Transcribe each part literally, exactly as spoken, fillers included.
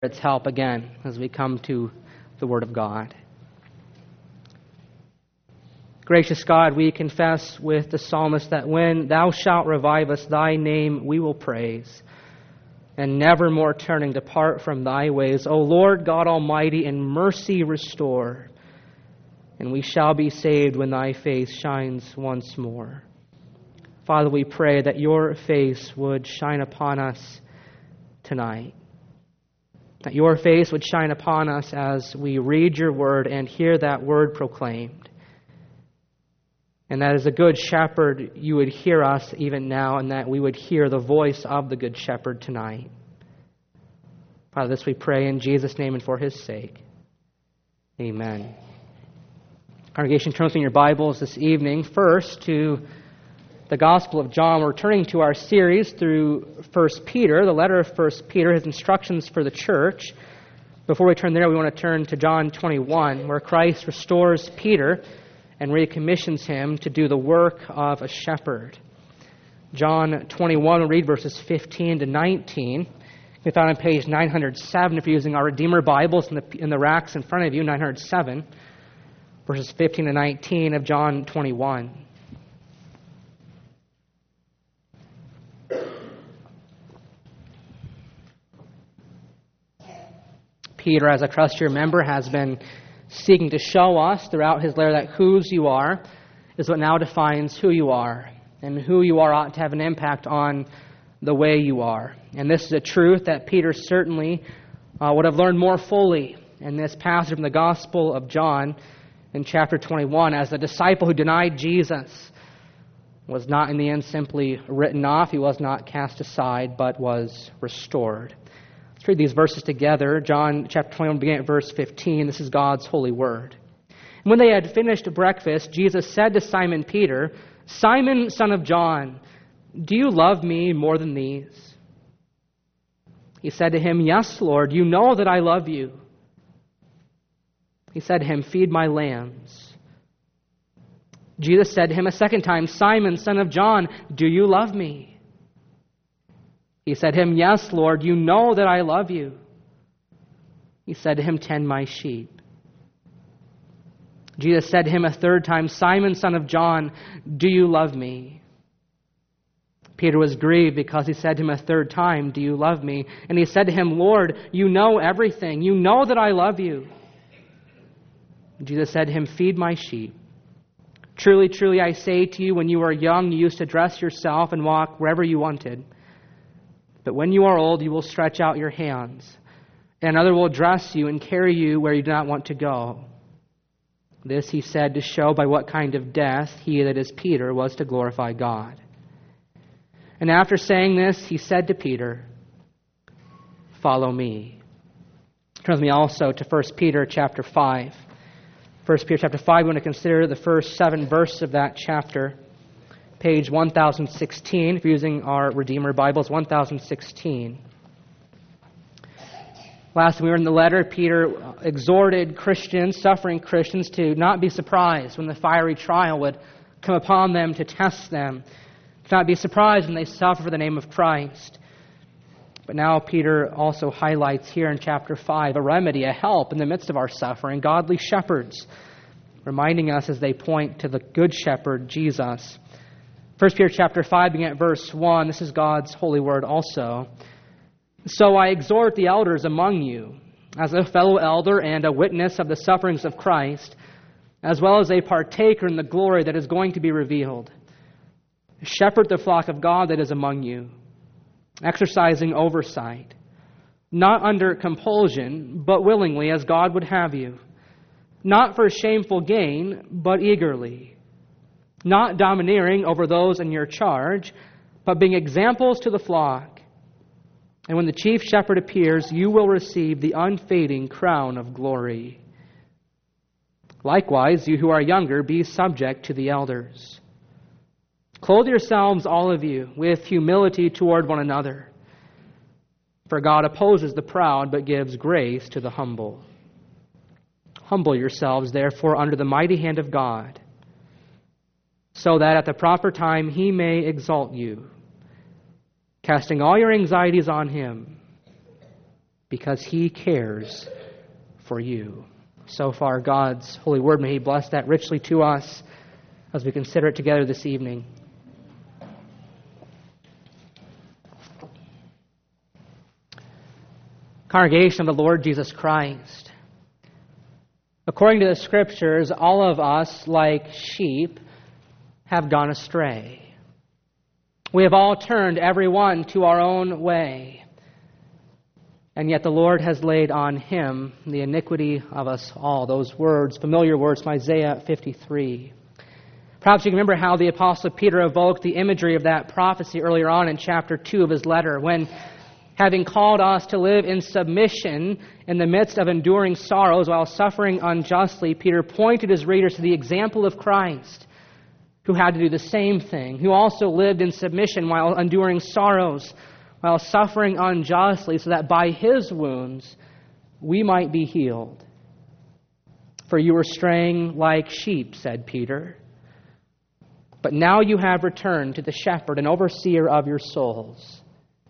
its help again as we come to the Word of God. Gracious God, we confess with the psalmist that when Thou shalt revive us, Thy name we will praise, and never more turning depart from Thy ways. O Lord God Almighty, in mercy restore, and we shall be saved when Thy face shines once more. Father, we pray that Your face would shine upon us tonight, that Your face would shine upon us as we read Your Word and hear that Word proclaimed. And that as a good shepherd, You would hear us even now, and that we would hear the voice of the good shepherd tonight. Father, this we pray in Jesus' name and for His sake. Amen. Congregation, turn in your Bibles this evening first to the Gospel of John. We're turning to our series through First Peter, the letter of First Peter, his instructions for the church. Before we turn there, we want to turn to John twenty-one, where Christ restores Peter and recommissions him to do the work of a shepherd. John twenty-one, we'll read verses fifteen to nineteen. We found on page nine hundred seven, if you're using our Redeemer Bibles in the, in the racks in front of you, nine hundred seven, verses fifteen to nineteen of John twenty-one. Peter, as a trust you remember, has been seeking to show us throughout his letter that whose you are is what now defines who you are, and who you are ought to have an impact on the way you are. And this is a truth that Peter certainly uh, would have learned more fully in this passage from the Gospel of John in chapter twenty-one, as the disciple who denied Jesus was not in the end simply written off. He was not cast aside, but was restored. Let's read these verses together. John chapter twenty-one, beginning at verse fifteen. This is God's holy word. And when they had finished breakfast, Jesus said to Simon Peter, "Simon, son of John, do you love me more than these?" He said to him, "Yes, Lord, you know that I love you." He said to him, "Feed my lambs." Jesus said to him a second time, "Simon, son of John, do you love me?" He said to him, "Yes, Lord, you know that I love you." He said to him, "Tend my sheep." Jesus said to him a third time, "Simon, son of John, do you love me?" Peter was grieved because he said to him a third time, "Do you love me?" And he said to him, "Lord, you know everything. You know that I love you." Jesus said to him, "Feed my sheep. Truly, truly, I say to you, when you were young, you used to dress yourself and walk wherever you wanted. But when you are old, you will stretch out your hands, and another will dress you and carry you where you do not want to go." This he said to show by what kind of death he, that is Peter, was to glorify God. And after saying this, he said to Peter, "Follow me." Turn with me also to First Peter chapter five. First Peter chapter five, we want to consider the first seven verses of that chapter. Page one thousand sixteen, if you're using our Redeemer Bibles, one thousand sixteen. Last time we were in the letter, Peter exhorted Christians, suffering Christians, to not be surprised when the fiery trial would come upon them to test them. To not be surprised when they suffer for the name of Christ. But now Peter also highlights here in chapter five a remedy, a help in the midst of our suffering, godly shepherds, reminding us as they point to the good shepherd, Jesus. First Peter chapter five, beginning at verse one, this is God's holy word also. "So I exhort the elders among you, as a fellow elder and a witness of the sufferings of Christ, as well as a partaker in the glory that is going to be revealed. Shepherd the flock of God that is among you, exercising oversight, not under compulsion, but willingly, as God would have you, not for shameful gain, but eagerly, not domineering over those in your charge, but being examples to the flock. And when the chief shepherd appears, you will receive the unfading crown of glory. Likewise, you who are younger, be subject to the elders. Clothe yourselves, all of you, with humility toward one another. For God opposes the proud, but gives grace to the humble. Humble yourselves, therefore, under the mighty hand of God, so that at the proper time He may exalt you, casting all your anxieties on Him, because He cares for you. So far, God's holy word, may He bless that richly to us as we consider it together this evening. Congregation of the Lord Jesus Christ, according to the Scriptures, all of us, like sheep, have gone astray. We have all turned, every one, to our own way. And yet the Lord has laid on Him the iniquity of us all. Those words, familiar words from Isaiah fifty-three. Perhaps you can remember how the Apostle Peter evoked the imagery of that prophecy earlier on in chapter two of his letter, when, having called us to live in submission in the midst of enduring sorrows while suffering unjustly, Peter pointed his readers to the example of Christ, who had to do the same thing, who also lived in submission while enduring sorrows, while suffering unjustly, so that by His wounds we might be healed. For you were straying like sheep, said Peter, but now you have returned to the shepherd and overseer of your souls.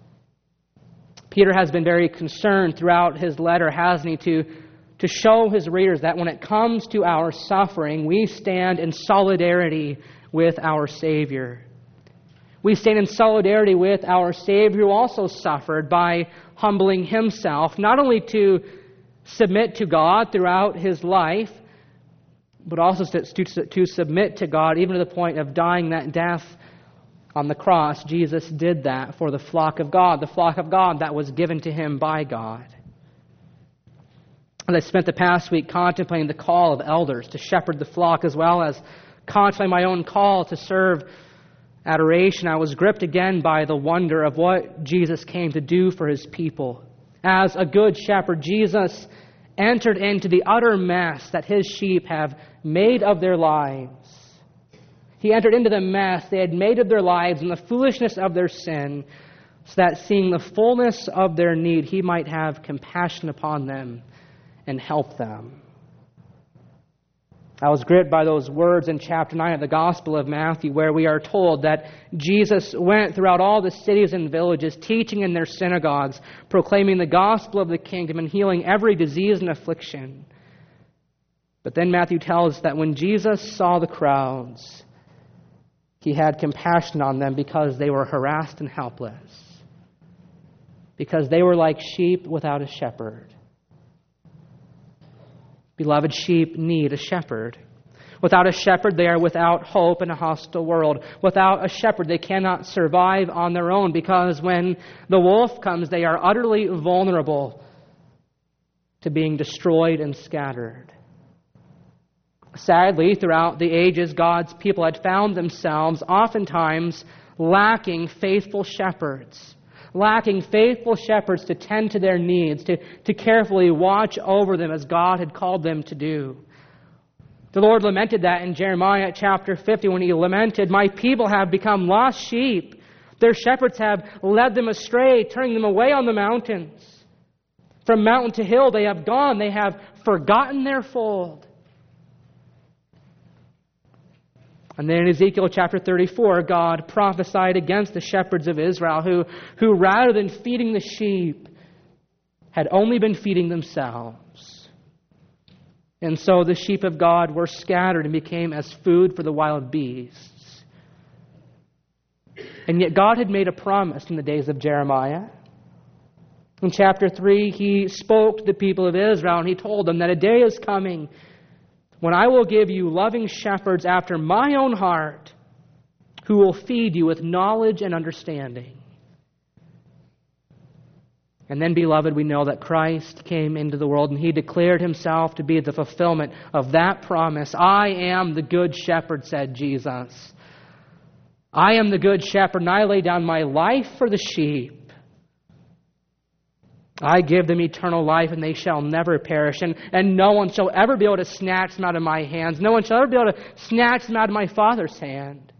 Peter has been very concerned throughout his letter, hasn't he, to, to show his readers that when it comes to our suffering, we stand in solidarity with our Savior. We stand in solidarity with our Savior, who also suffered by humbling Himself, not only to submit to God throughout His life, but also to, to, to submit to God even to the point of dying that death on the cross. Jesus did that for the flock of God, the flock of God that was given to Him by God. And I spent the past week contemplating the call of elders to shepherd the flock, as well as contemplating my own call to serve adoration. I was gripped again by the wonder of what Jesus came to do for His people. As a good shepherd, Jesus entered into the utter mess that His sheep have made of their lives. He entered into the mess they had made of their lives and the foolishness of their sin, so that seeing the fullness of their need, He might have compassion upon them and help them. I was gripped by those words in chapter nine of the Gospel of Matthew, where we are told that Jesus went throughout all the cities and villages, teaching in their synagogues, proclaiming the gospel of the kingdom and healing every disease and affliction. But then Matthew tells us that when Jesus saw the crowds, He had compassion on them because they were harassed and helpless, because they were like sheep without a shepherd. Beloved, sheep need a shepherd. Without a shepherd, they are without hope in a hostile world. Without a shepherd, they cannot survive on their own, because when the wolf comes, they are utterly vulnerable to being destroyed and scattered. Sadly, throughout the ages, God's people had found themselves oftentimes lacking faithful shepherds. Lacking faithful shepherds to tend to their needs, to, to carefully watch over them as God had called them to do. The Lord lamented that in Jeremiah chapter fifty, when He lamented, "My people have become lost sheep. Their shepherds have led them astray, turning them away on the mountains. From mountain to hill they have gone. They have forgotten their fold." And then in Ezekiel chapter thirty-four, God prophesied against the shepherds of Israel who, who rather than feeding the sheep, had only been feeding themselves. And so the sheep of God were scattered and became as food for the wild beasts. And yet God had made a promise in the days of Jeremiah. In chapter three, He spoke to the people of Israel and He told them that a day is coming when I will give you loving shepherds after my own heart, who will feed you with knowledge and understanding. And then, beloved, we know that Christ came into the world and He declared Himself to be the fulfillment of that promise. "I am the good shepherd," said Jesus. "I am the good shepherd, and I lay down my life for the sheep. I give them eternal life, and they shall never perish, and, and no one shall ever be able to snatch them out of my hands. No one shall ever be able to snatch them out of my Father's hand.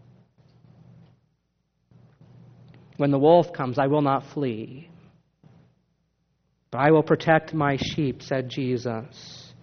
When the wolf comes, I will not flee, but I will protect my sheep," said Jesus.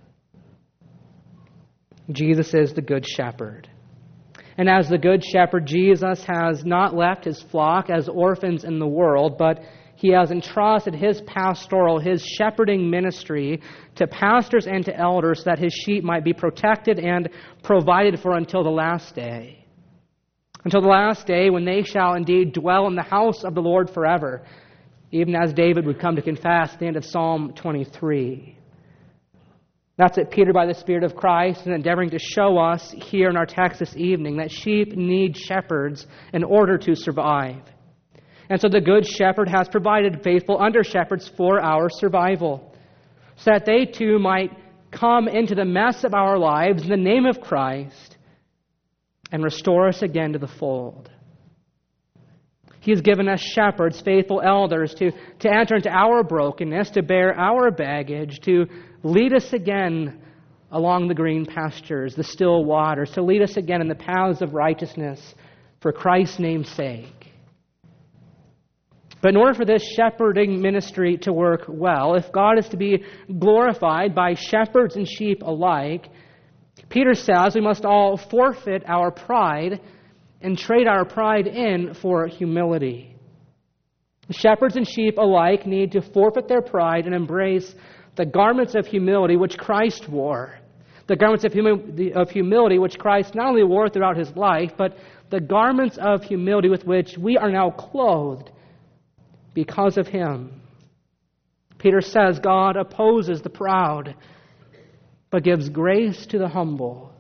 Jesus is the good shepherd. And as the good shepherd, Jesus has not left His flock as orphans in the world, but He has entrusted His pastoral, His shepherding ministry to pastors and to elders so that His sheep might be protected and provided for until the last day. Until the last day when they shall indeed dwell in the house of the Lord forever, even as David would come to confess at the end of Psalm twenty-three. That's what Peter, by the Spirit of Christ, is endeavoring to show us here in our text this evening, that sheep need shepherds in order to survive. And so the Good Shepherd has provided faithful under-shepherds for our survival, so that they too might come into the mess of our lives in the name of Christ and restore us again to the fold. He has given us shepherds, faithful elders, to, to enter into our brokenness, to bear our baggage, to lead us again along the green pastures, the still waters, to lead us again in the paths of righteousness for Christ's name's sake. But in order for this shepherding ministry to work well, if God is to be glorified by shepherds and sheep alike, Peter says we must all forfeit our pride and trade our pride in for humility. Shepherds and sheep alike need to forfeit their pride and embrace the garments of humility which Christ wore. The garments of, humi- of humility which Christ not only wore throughout His life, but the garments of humility with which we are now clothed because of Him. Peter says God opposes the proud, but gives grace to the humble.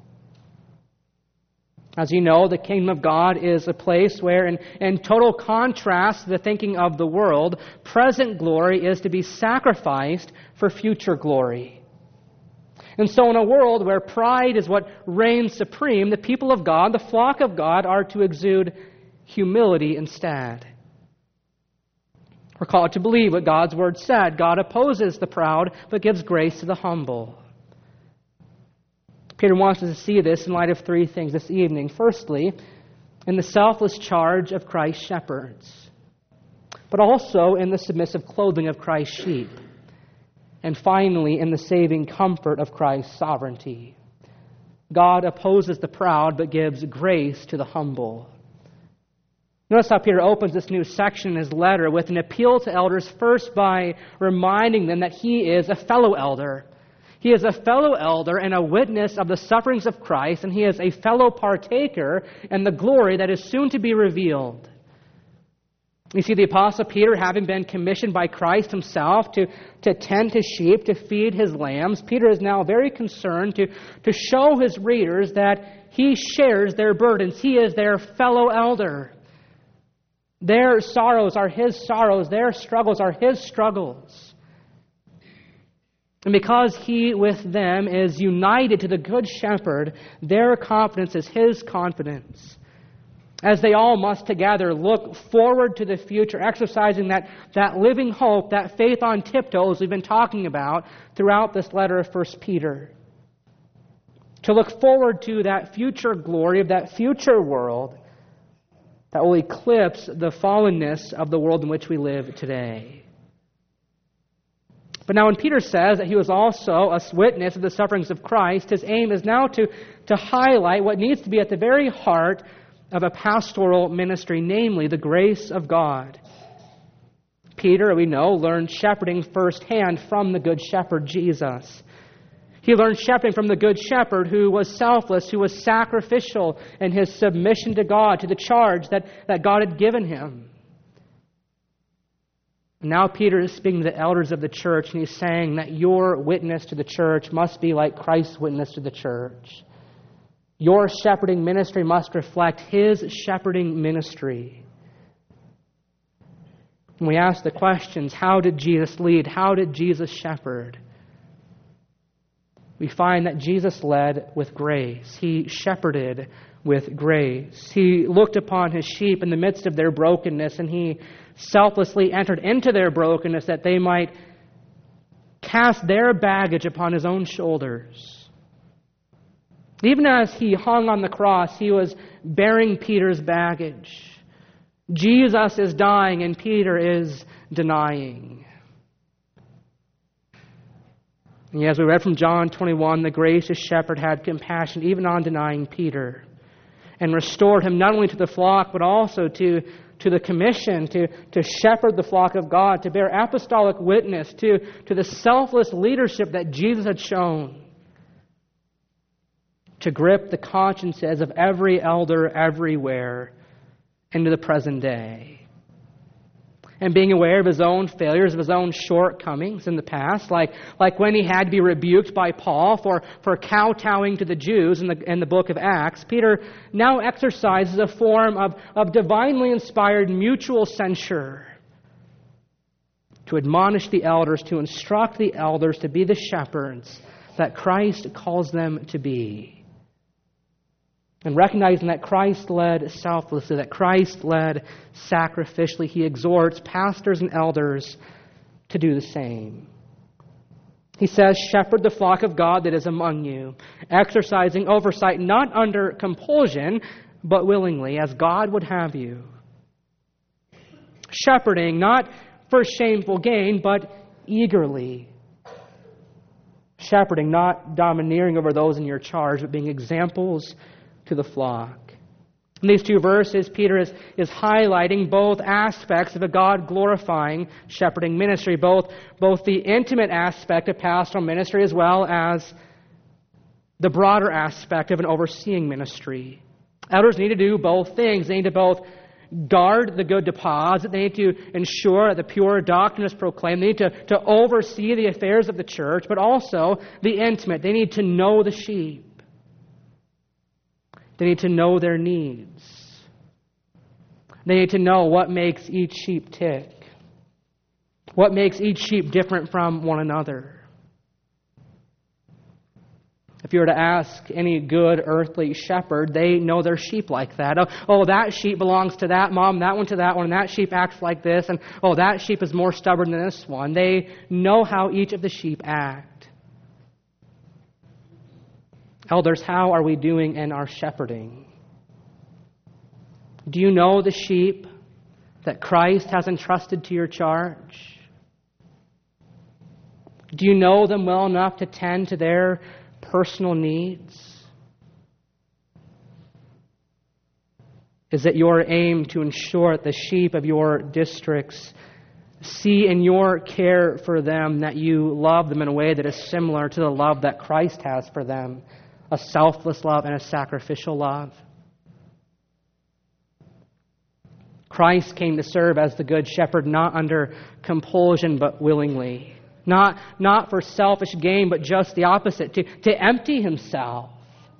As you know, the kingdom of God is a place where, in, in total contrast to the thinking of the world, present glory is to be sacrificed for future glory. And so in a world where pride is what reigns supreme, the people of God, the flock of God, are to exude humility instead. We're called to believe what God's Word said. God opposes the proud, but gives grace to the humble. Peter wants us to see this in light of three things this evening. Firstly, in the selfless charge of Christ's shepherds, but also in the submissive clothing of Christ's sheep. And finally, in the saving comfort of Christ's sovereignty. God opposes the proud, but gives grace to the humble. Notice how Peter opens this new section in his letter with an appeal to elders, first by reminding them that he is a fellow elder. He is a fellow elder and a witness of the sufferings of Christ, and he is a fellow partaker in the glory that is soon to be revealed. You see, the Apostle Peter, having been commissioned by Christ Himself to, to tend His sheep, to feed His lambs, Peter is now very concerned to, to show his readers that he shares their burdens. He is their fellow elder. Their sorrows are his sorrows. Their struggles are his struggles. And because he with them is united to the Good Shepherd, their confidence is his confidence. As they all must together look forward to the future, exercising that, that living hope, that faith on tiptoes we've been talking about throughout this letter of First Peter. To look forward to that future glory of that future world that will eclipse the fallenness of the world in which we live today. But now when Peter says that he was also a witness of the sufferings of Christ, his aim is now to, to highlight what needs to be at the very heart of a pastoral ministry, namely the grace of God. Peter, we know, learned shepherding firsthand from the Good Shepherd, Jesus. He learned shepherding from the Good Shepherd who was selfless, who was sacrificial in his submission to God, to the charge that, that God had given him. Now Peter is speaking to the elders of the church, and he's saying that your witness to the church must be like Christ's witness to the church. Your shepherding ministry must reflect his shepherding ministry. And we ask the questions, how did Jesus lead? How did Jesus shepherd? We find that Jesus led with grace. He shepherded with grace. He looked upon his sheep in the midst of their brokenness, and he selflessly entered into their brokenness that they might cast their baggage upon his own shoulders. Even as he hung on the cross, he was bearing Peter's baggage. Jesus is dying and Peter is denying. And as we read from John twenty-one, the gracious shepherd had compassion even on denying Peter and restored him not only to the flock but also to, to the commission to, to shepherd the flock of God, to bear apostolic witness to, to the selfless leadership that Jesus had shown, to grip the consciences of every elder everywhere into the present day. And being aware of his own failures, of his own shortcomings in the past, like, like when he had to be rebuked by Paul for, for kowtowing to the Jews in the, in the book of Acts, Peter now exercises a form of, of divinely inspired mutual censure to admonish the elders, to instruct the elders to be the shepherds that Christ calls them to be. And recognizing that Christ led selflessly, that Christ led sacrificially, he exhorts pastors and elders to do the same. He says, shepherd the flock of God that is among you, exercising oversight not under compulsion, but willingly, as God would have you. Shepherding not for shameful gain, but eagerly. Shepherding not domineering over those in your charge, but being examples to the flock. In these two verses, Peter is, is highlighting both aspects of a God-glorifying shepherding ministry, both, both the intimate aspect of pastoral ministry as well as the broader aspect of an overseeing ministry. Elders need to do both things. They need to both guard the good deposit. They need to ensure that the pure doctrine is proclaimed. They need to, to oversee the affairs of the church, but also the intimate. They need to know the sheep. They need to know their needs. They need to know what makes each sheep tick. What makes each sheep different from one another. If you were to ask any good earthly shepherd, they know their sheep like that. Oh, oh, that sheep belongs to that mom, that one to that one, and that sheep acts like this, and oh, that sheep is more stubborn than this one. They know how each of the sheep act. Elders, how are we doing in our shepherding? Do you know the sheep that Christ has entrusted to your charge? Do you know them well enough to tend to their personal needs? Is it your aim to ensure that the sheep of your districts see in your care for them that you love them in a way that is similar to the love that Christ has for them? A selfless love and a sacrificial love. Christ came to serve as the good shepherd, not under compulsion, but willingly. Not, not for selfish gain, but just the opposite. To, to empty himself.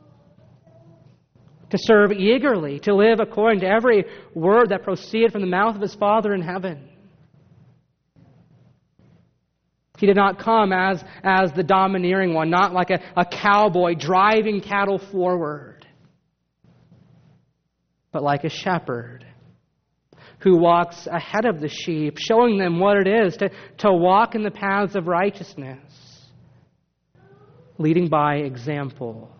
To serve eagerly. To live according to every word that proceeded from the mouth of his Father in heaven. He did not come as, as the domineering one, not like a, a cowboy driving cattle forward, but like a shepherd who walks ahead of the sheep, showing them what it is to, to walk in the paths of righteousness, leading by example.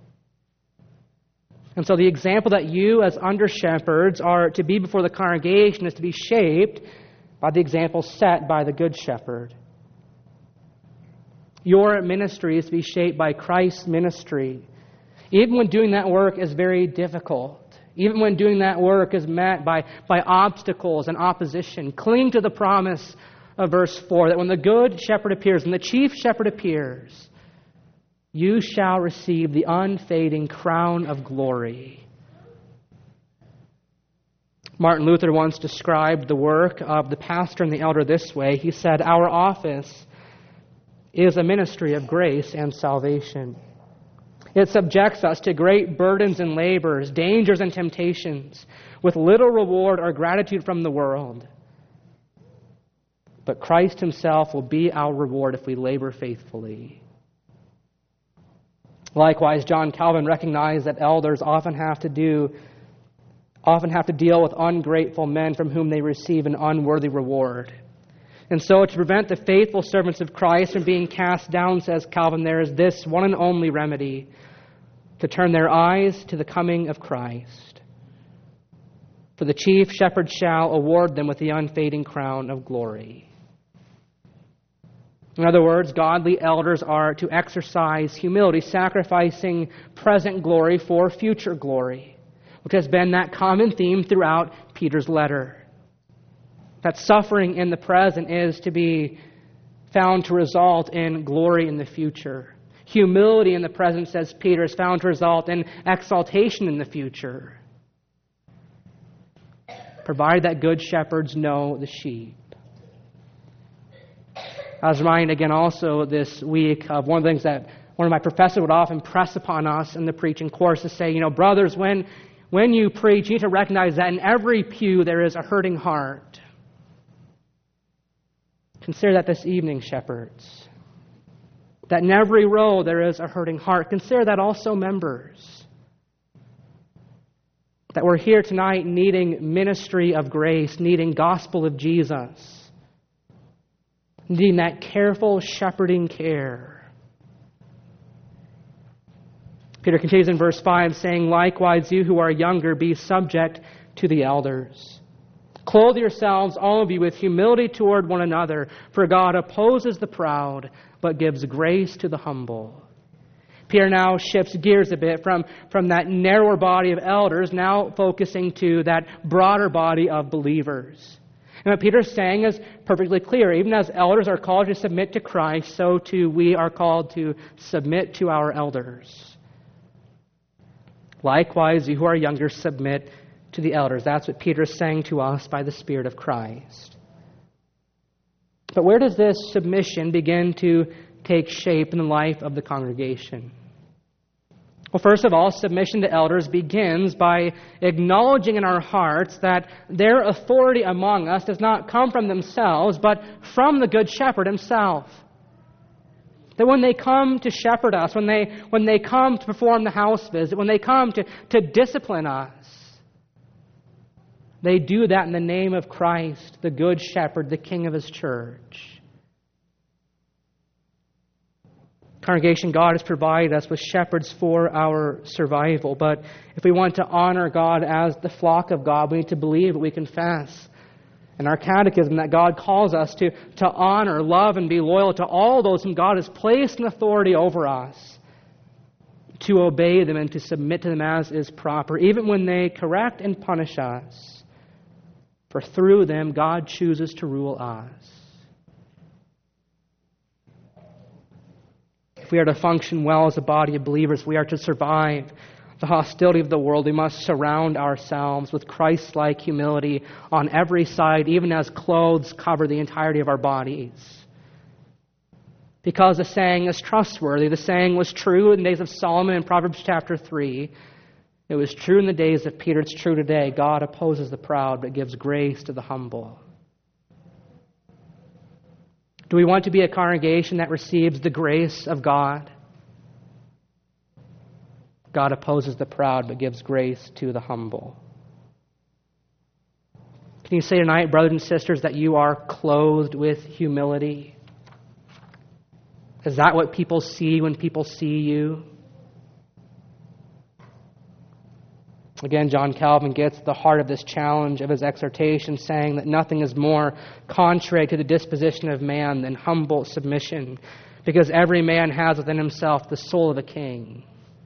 And so the example that you as under-shepherds are to be before the congregation is to be shaped by the example set by the Good Shepherd. Your ministry is to be shaped by Christ's ministry. Even when doing that work is very difficult. Even when doing that work is met by, by obstacles and opposition. Cling to the promise of verse four that when the Good Shepherd appears, when the Chief Shepherd appears, you shall receive the unfading crown of glory. Martin Luther once described the work of the pastor and the elder this way. He said, "Our office is a ministry of grace and salvation. It subjects us to great burdens and labors, dangers and temptations, with little reward or gratitude from the world. But Christ himself will be our reward if we labor faithfully." Likewise, John Calvin recognized that elders often have to do, often have to deal with ungrateful men from whom they receive an unworthy reward. And so to prevent the faithful servants of Christ from being cast down, says Calvin, there is this one and only remedy: to turn their eyes to the coming of Christ. For the chief shepherd shall award them with the unfading crown of glory. In other words, godly elders are to exercise humility, sacrificing present glory for future glory. which has been that common theme throughout Peter's letter. That suffering in the present is to be found to result in glory in the future. Humility in the present, says Peter, is found to result in exaltation in the future, provided that good shepherds know the sheep. I was reminded again also this week of one of the things that one of my professors would often press upon us in the preaching course to say, you know, brothers, when, when you preach, you need to recognize that in every pew there is a hurting heart. Consider that this evening, shepherds. That in every row there is a hurting heart. Consider that also, members. That we're here tonight needing ministry of grace, needing gospel of Jesus, needing that careful shepherding care. Peter continues in verse five, saying, likewise, you who are younger, be subject to the elders. Clothe yourselves, all of you, with humility toward one another, for God opposes the proud, but gives grace to the humble. Peter now shifts gears a bit from, from that narrower body of elders, now focusing to that broader body of believers. And what Peter's saying is perfectly clear. Even as elders are called to submit to Christ, so too we are called to submit to our elders. Likewise, you who are younger, submit to the elders. That's what Peter is saying to us by the Spirit of Christ. But where does this submission begin to take shape in the life of the congregation? Well, first of all, submission to elders begins by acknowledging in our hearts that their authority among us does not come from themselves, but from the Good Shepherd himself. That when they come to shepherd us, when they when they come to perform the house visit, when they come to, to discipline us, they do that in the name of Christ, the Good Shepherd, the King of His church. Congregation, God has provided us with shepherds for our survival. But if we want to honor God as the flock of God, we need to believe what we confess in our catechism, that God calls us to, to honor, love, and be loyal to all those whom God has placed in authority over us, to obey them and to submit to them as is proper, even when they correct and punish us. For through them, God chooses to rule us. If we are to function well as a body of believers, we are to survive the hostility of the world, we must surround ourselves with Christ-like humility on every side, even as clothes cover the entirety of our bodies. Because the saying is trustworthy. The saying was true in the days of Solomon in Proverbs chapter three. It was true in the days of Peter. It's true today. God opposes the proud, but gives grace to the humble. Do we want to be a congregation that receives the grace of God? God opposes the proud, but gives grace to the humble. Can you say tonight, brothers and sisters, that you are clothed with humility? Is that what people see when people see you? Again, John Calvin gets the heart of this challenge of his exhortation, saying that nothing is more contrary to the disposition of man than humble submission, because every man has within himself the soul of a king.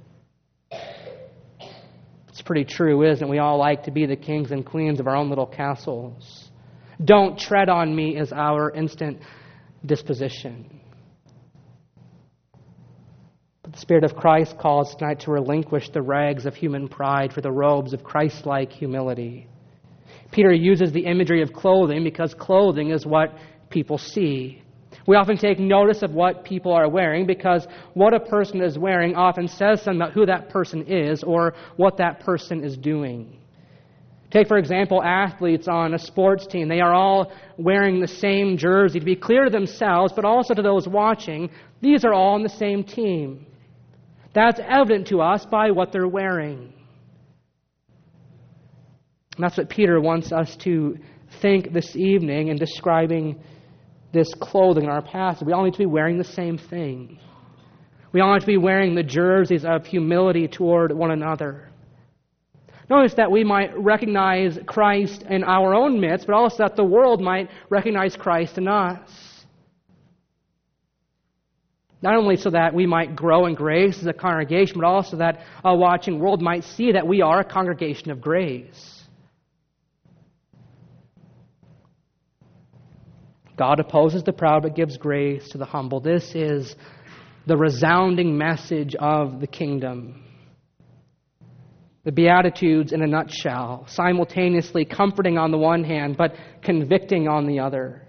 It's pretty true, isn't it? We all like to be the kings and queens of our own little castles. Don't tread on me is our instant disposition. But the Spirit of Christ calls tonight to relinquish the rags of human pride for the robes of Christ-like humility. Peter uses the imagery of clothing because clothing is what people see. We often take notice of what people are wearing because what a person is wearing often says something about who that person is or what that person is doing. Take, for example, athletes on a sports team. They are all wearing the same jersey to be clear to themselves, but also to those watching. These are all on the same team. That's evident to us by what they're wearing. And that's what Peter wants us to think this evening in describing this clothing in our passage. We all need to be wearing the same thing. We all need to be wearing the jerseys of humility toward one another. Notice that we might recognize Christ in our own midst, but also that the world might recognize Christ in us. Not only so that we might grow in grace as a congregation, but also that a watching world might see that we are a congregation of grace. God opposes the proud but gives grace to the humble. This is the resounding message of the kingdom. The Beatitudes in a nutshell, simultaneously comforting on the one hand, but convicting on the other.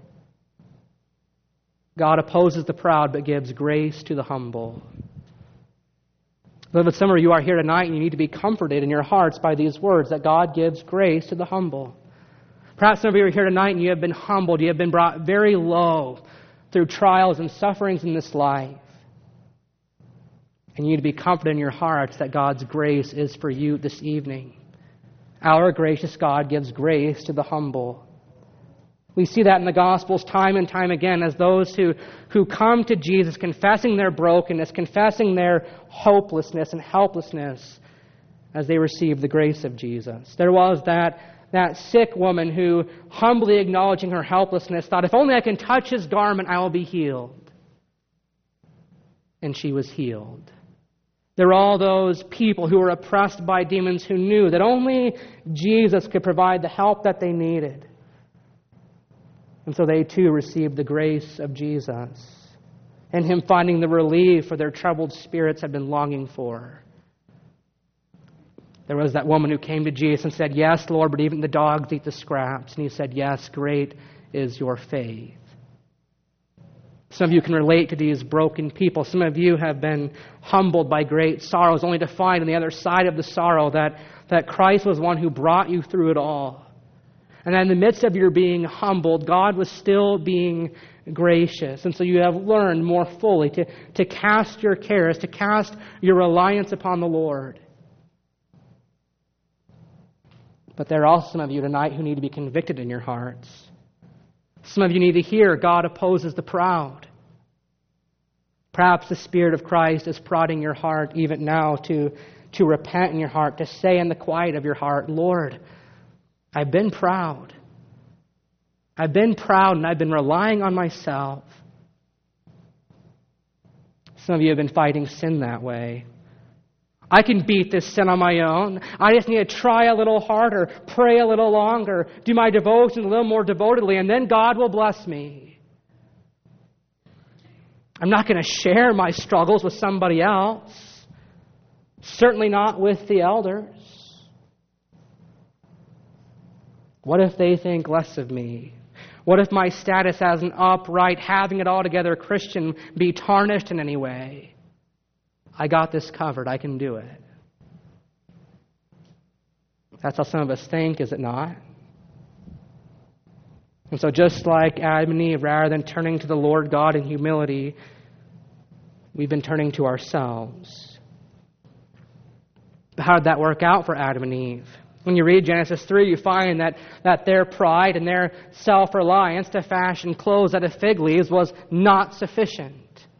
God opposes the proud, but gives grace to the humble. Beloved, some of you are here tonight and you need to be comforted in your hearts by these words, that God gives grace to the humble. Perhaps some of you are here tonight and you have been humbled, you have been brought very low through trials and sufferings in this life. And you need to be comforted in your hearts that God's grace is for you this evening. Our gracious God gives grace to the humble. We see that in the Gospels time and time again as those who, who come to Jesus confessing their brokenness, confessing their hopelessness and helplessness as they receive the grace of Jesus. There was that, that sick woman who, humbly acknowledging her helplessness, thought, if only I can touch his garment, I will be healed. And she was healed. There were all those people who were oppressed by demons who knew that only Jesus could provide the help that they needed. And so they too received the grace of Jesus, and Him finding the relief for their troubled spirits had been longing for. There was that woman who came to Jesus and said, yes, Lord, but even the dogs eat the scraps. And He said, yes, great is your faith. Some of you can relate to these broken people. Some of you have been humbled by great sorrows, only to find on the other side of the sorrow that, that Christ was one who brought you through it all. And in the midst of your being humbled, God was still being gracious. And so you have learned more fully to, to cast your cares, to cast your reliance upon the Lord. But there are also some of you tonight who need to be convicted in your hearts. Some of you need to hear God opposes the proud. Perhaps the Spirit of Christ is prodding your heart even now to, to repent in your heart, to say in the quiet of your heart, Lord, I've been proud. I've been proud and I've been relying on myself. Some of you have been fighting sin that way. I can beat this sin on my own. I just need to try a little harder, pray a little longer, do my devotion a little more devotedly, and then God will bless me. I'm not going to share my struggles with somebody else. Certainly not with the elders. What if they think less of me? What if my status as an upright, having it all together Christian be tarnished in any way? I got this covered. I can do it. That's how some of us think, is it not? And so just like Adam and Eve, rather than turning to the Lord God in humility, we've been turning to ourselves. But how did that work out for Adam and Eve? When you read Genesis three, you find that, that their pride and their self-reliance to fashion clothes out of fig leaves was not sufficient.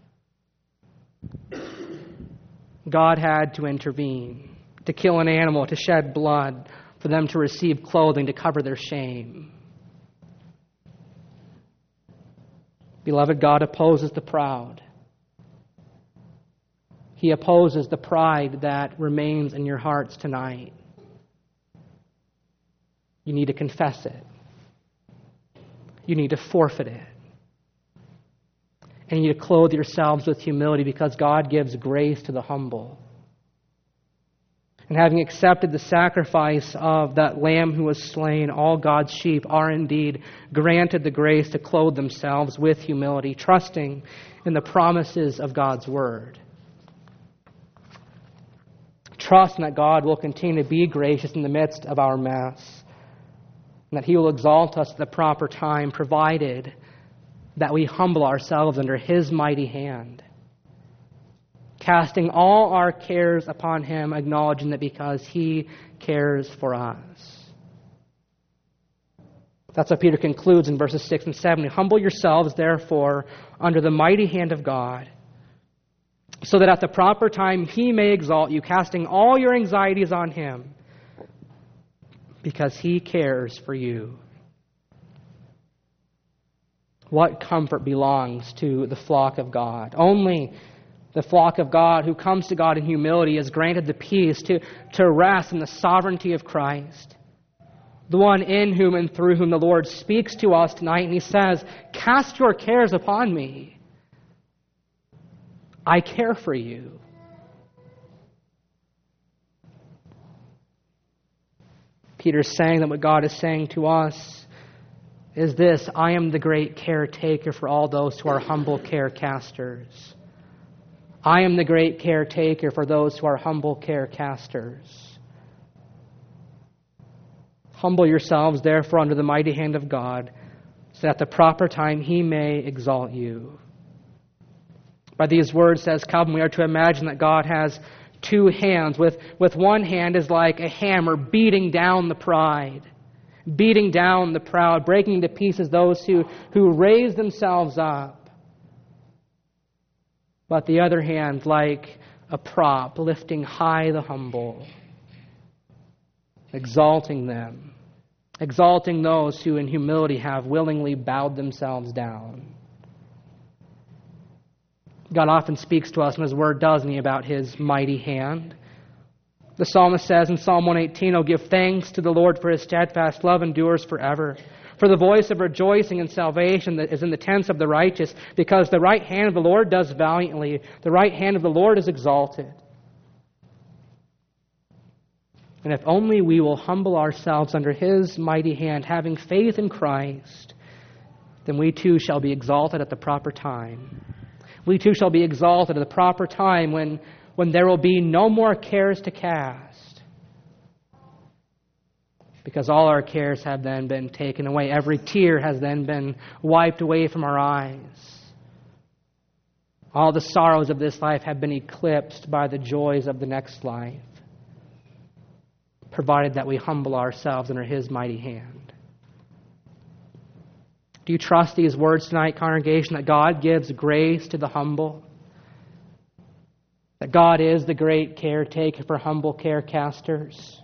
God had to intervene, to kill an animal, to shed blood, for them to receive clothing to cover their shame. Beloved, God opposes the proud. He opposes the pride that remains in your hearts tonight. You need to confess it. You need to forfeit it. And you need to clothe yourselves with humility because God gives grace to the humble. And having accepted the sacrifice of that lamb who was slain, all God's sheep are indeed granted the grace to clothe themselves with humility, trusting in the promises of God's word. Trusting that God will continue to be gracious in the midst of our mess. And that He will exalt us at the proper time, provided that we humble ourselves under His mighty hand. Casting all our cares upon Him, acknowledging that because He cares for us. That's what Peter concludes in verses six and seven. Humble yourselves, therefore, under the mighty hand of God, so that at the proper time He may exalt you, casting all your anxieties on Him, because He cares for you. What comfort belongs to the flock of God? Only the flock of God who comes to God in humility is granted the peace to, to rest in the sovereignty of Christ. The one in whom and through whom the Lord speaks to us tonight, and He says, cast your cares upon me. I care for you. Peter's saying that what God is saying to us is this: I am the great caretaker for all those who are humble carecasters. I am the great caretaker for those who are humble carecasters. Humble yourselves, therefore, under the mighty hand of God, so that at the proper time He may exalt you. By these words, says Calvin, we are to imagine that God has two hands. With, with one hand is like a hammer beating down the pride, beating down the proud, breaking to pieces those who, who raise themselves up. But the other hand, like a prop, lifting high the humble, exalting them, exalting those who in humility have willingly bowed themselves down. God often speaks to us in His Word, doesn't He, about His mighty hand. The psalmist says in Psalm one eighteen, "Oh, give thanks to the Lord, for His steadfast love endures forever. For the voice of rejoicing and salvation that is in the tents of the righteous, because the right hand of the Lord does valiantly. The right hand of the Lord is exalted." And if only we will humble ourselves under His mighty hand, having faith in Christ, then we too shall be exalted at the proper time. We too shall be exalted at the proper time when, when there will be no more cares to cast. Because all our cares have then been taken away. Every tear has then been wiped away from our eyes. All the sorrows of this life have been eclipsed by the joys of the next life, provided that we humble ourselves under His mighty hand. Do you trust these words tonight, congregation, that God gives grace to the humble? That God is the great caretaker for humble carecasters?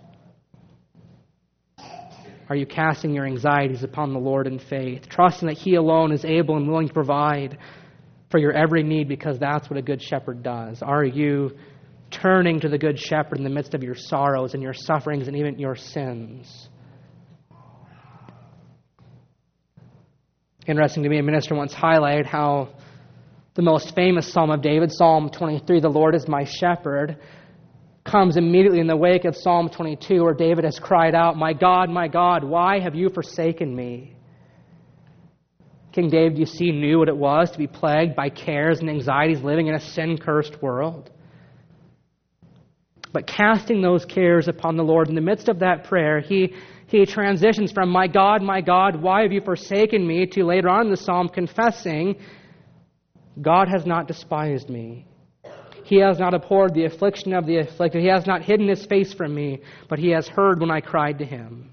Are you casting your anxieties upon the Lord in faith, trusting that He alone is able and willing to provide for your every need, because that's what a good shepherd does? Are you turning to the good shepherd in the midst of your sorrows and your sufferings and even your sins? Interesting to me, a minister once highlighted how the most famous Psalm of David, Psalm twenty-three, "The Lord is my shepherd," comes immediately in the wake of Psalm twenty-two, where David has cried out, "My God, my God, why have you forsaken me?" King David, you see, knew what it was to be plagued by cares and anxieties, living in a sin-cursed world. But casting those cares upon the Lord, in the midst of that prayer, he He transitions from, "My God, my God, why have you forsaken me?" to later on in the psalm confessing, "God has not despised me. He has not abhorred the affliction of the afflicted. He has not hidden His face from me, but He has heard when I cried to Him."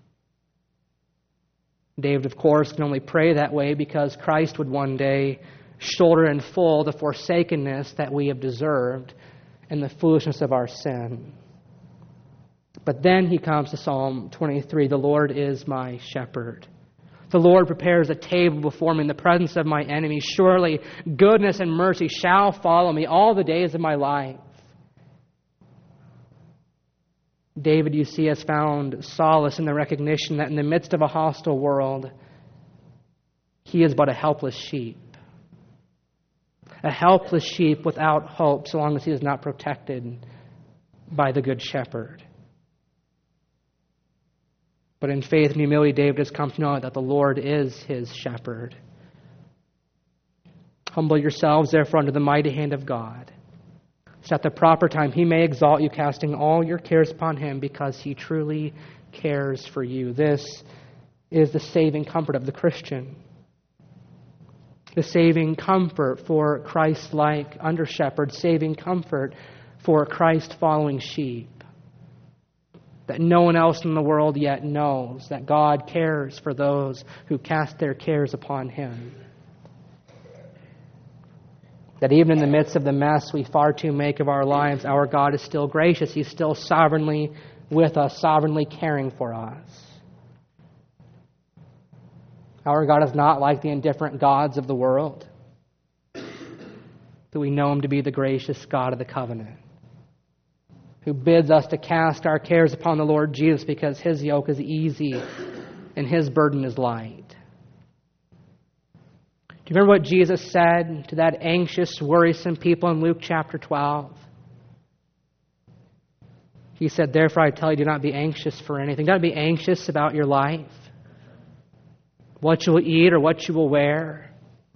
David, of course, can only pray that way because Christ would one day shoulder in full the forsakenness that we have deserved and the foolishness of our sin. But then he comes to Psalm twenty-three, "The Lord is my shepherd. The Lord prepares a table before me in the presence of my enemies. Surely goodness and mercy shall follow me all the days of my life." David, you see, has found solace in the recognition that in the midst of a hostile world, he is but a helpless sheep. A helpless sheep without hope, so long as he is not protected by the Good Shepherd. But in faith and humility, David has come to know that the Lord is his shepherd. Humble yourselves, therefore, under the mighty hand of God, so at the proper time He may exalt you, casting all your cares upon Him, because He truly cares for you. This is the saving comfort of the Christian. The saving comfort for Christ-like under-shepherds, saving comfort for Christ-following sheep. That no one else in the world yet knows that God cares for those who cast their cares upon Him. That even in the midst of the mess we far too make of our lives, our God is still gracious. He's still sovereignly with us, sovereignly caring for us. Our God is not like the indifferent gods of the world, but we know Him to be the gracious God of the covenant, who bids us to cast our cares upon the Lord Jesus because His yoke is easy and His burden is light. Do you remember what Jesus said to that anxious, worrisome people in Luke chapter twelve? He said, "Therefore I tell you, do not be anxious for anything." Do not be anxious about your life, what you will eat or what you will wear.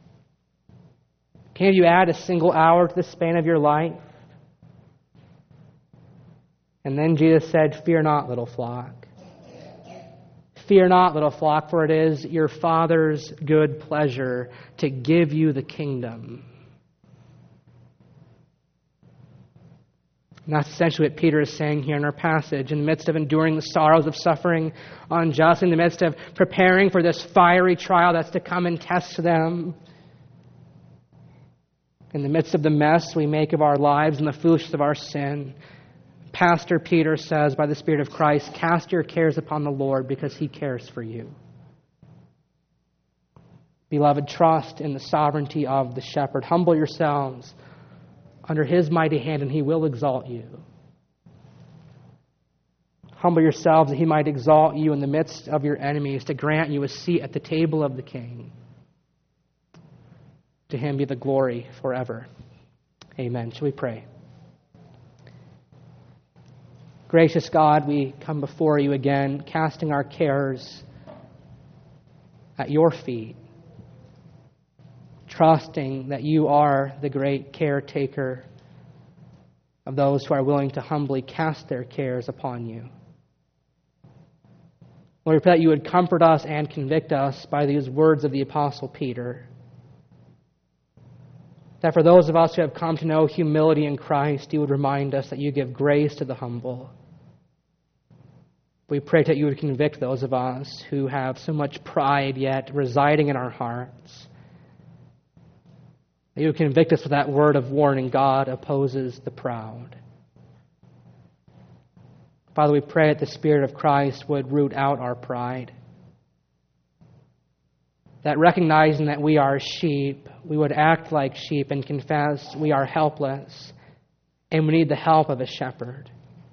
Can you add a single hour to the span of your life? And then Jesus said, "Fear not, little flock. Fear not, little flock, for it is your Father's good pleasure to give you the kingdom." And that's essentially what Peter is saying here in our passage. In the midst of enduring the sorrows of suffering unjustly, in the midst of preparing for this fiery trial that's to come and test them, in the midst of the mess we make of our lives and the foolishness of our sin, Pastor Peter says, by the Spirit of Christ, cast your cares upon the Lord because He cares for you. Beloved, trust in the sovereignty of the shepherd. Humble yourselves under His mighty hand, and He will exalt you. Humble yourselves that He might exalt you in the midst of your enemies, to grant you a seat at the table of the King. To Him be the glory forever. Amen. Shall we pray? Gracious God, we come before you again, casting our cares at your feet, trusting that you are the great caretaker of those who are willing to humbly cast their cares upon you. Lord, we pray that you would comfort us and convict us by these words of the Apostle Peter. That for those of us who have come to know humility in Christ, you would remind us that you give grace to the humble. We pray that you would convict those of us who have so much pride yet residing in our hearts. That you would convict us with that word of warning: God opposes the proud. Father, we pray that the Spirit of Christ would root out our pride. That recognizing that we are sheep, we would act like sheep and confess we are helpless and we need the help of a shepherd.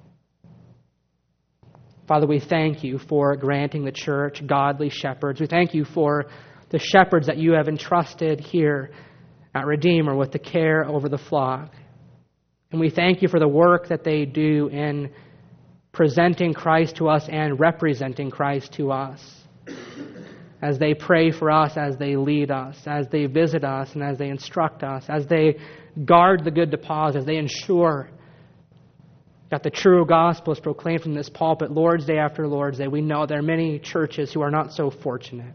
Father, we thank you for granting the church godly shepherds. We thank you for the shepherds that you have entrusted here at Redeemer with the care over the flock. And we thank you for the work that they do in presenting Christ to us and representing Christ to us, as they pray for us, as they lead us, as they visit us, and as they instruct us, as they guard the good deposit, as they ensure that the true gospel is proclaimed from this pulpit Lord's Day after Lord's Day. We know there are many churches who are not so fortunate.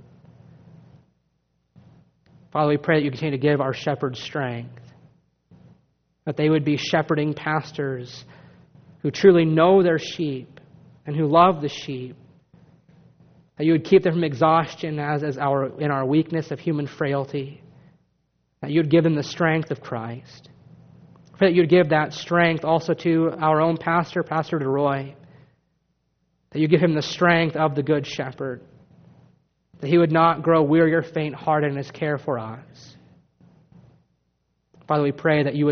Father, we pray that you continue to give our shepherds strength, that they would be shepherding pastors who truly know their sheep and who love the sheep, that you would keep them from exhaustion as, as our in our weakness of human frailty, that you would give them the strength of Christ. I pray that you would give that strength also to our own pastor, Pastor DeRoy, that you give him the strength of the Good Shepherd, that he would not grow weary or faint-hearted in his care for us. Father, we pray that you would